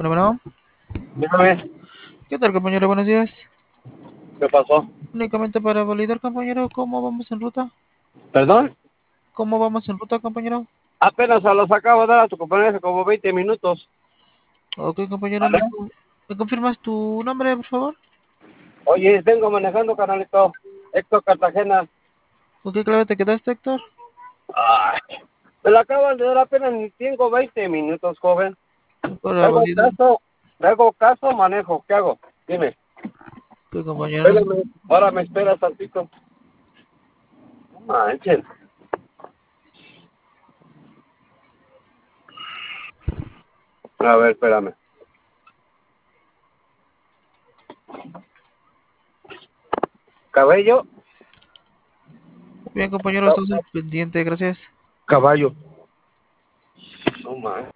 Bueno, Dígame, ¿qué tal, compañero? Buenos días. ¿qué pasó? Únicamente para validar, compañero, ¿cómo vamos en ruta? ¿Perdón? ¿Cómo vamos en ruta, compañero? Apenas se los acabo de dar a tu compañero hace como 20 minutos. Ok, compañero, ¿Vale? ¿me confirmas tu nombre, por favor? Oye, vengo manejando, canalito. Héctor Cartagena. ¿Con qué clave te quedaste, Héctor? Ay, me lo acaban de dar apenas ni tengo 20 minutos, joven. Para Traigo validar. caso, manejo. ¿Qué hago? Dime. Ok, compañero, Espérame, ahora me esperas tantito. No manches. A ver, espérame. Cabello, bien, compañero, estás al pendiente, gracias. caballo. No manches.